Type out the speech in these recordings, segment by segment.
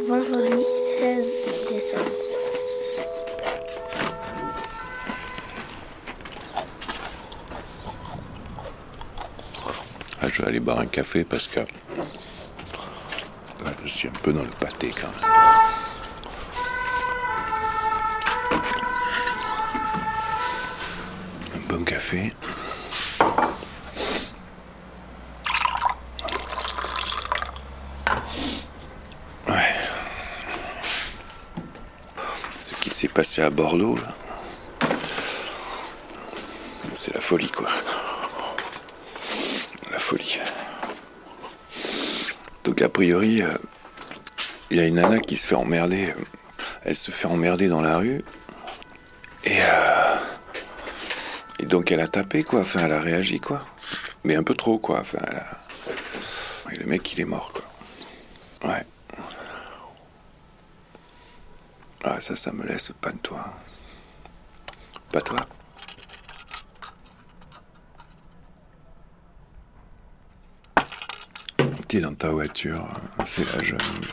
vendredi 16 décembre. Je vais aller boire un café parce que je suis un peu dans le pâté quand même. Un bon café. Ouais. Ce qui s'est passé à Bordeaux, là, c'est la folie, quoi. La folie. Donc a priori, il y a une nana qui se fait emmerder. Elle se fait emmerder dans la rue. Et donc elle a tapé, quoi. Enfin, elle a réagi, quoi. Mais un peu trop, quoi. Enfin, et le mec, il est mort, quoi. Ouais. Ah, ça me laisse pas de toi. Pas toi. T'es dans ta voiture, c'est la jungle.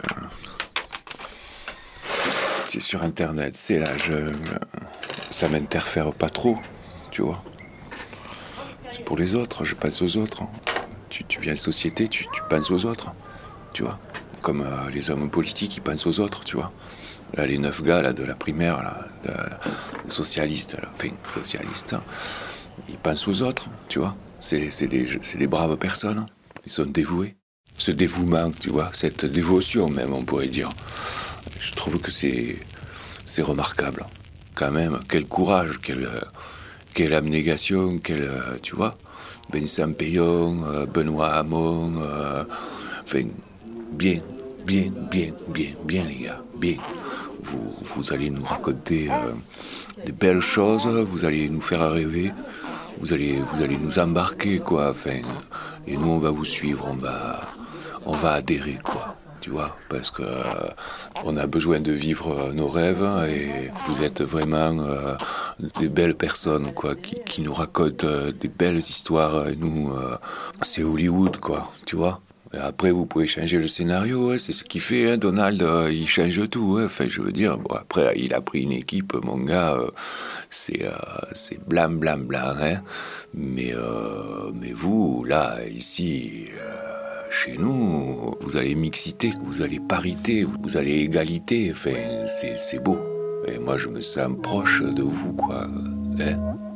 T'es sur internet, c'est la jungle. Ça m'interfère pas trop, tu vois. C'est pour les autres, je pense aux autres. Tu viens de société, tu penses aux autres, tu vois. Comme les hommes politiques, ils pensent aux autres, tu vois. Là, les 9 gars là, de la primaire, là, socialistes, là, enfin, socialistes, hein, ils pensent aux autres, tu vois. C'est des braves personnes, ils sont dévoués. Ce dévouement, tu vois, cette dévotion même, on pourrait dire. Je trouve que c'est remarquable. Quand même, quel courage, quelle abnégation, tu vois. Vincent Payon, Benoît Hamon, enfin, bien, les gars, bien. Vous allez nous raconter des belles choses, vous allez nous faire rêver, vous allez nous embarquer, quoi, enfin, et nous on va vous suivre, on va adhérer, quoi, tu vois, parce que on a besoin de vivre nos rêves et vous êtes vraiment des belles personnes, quoi, qui nous racontent des belles histoires et nous, c'est Hollywood, quoi, tu vois. Et après, vous pouvez changer le scénario, hein, c'est ce qu'il fait, hein, Donald, il change tout, hein, enfin, je veux dire, bon, après, il a pris une équipe, mon gars, c'est blam, hein, mais vous, là, ici, chez nous, vous allez mixité, vous allez parité, vous allez égalité, enfin, c'est beau, et moi, je me sens proche de vous, quoi, hein.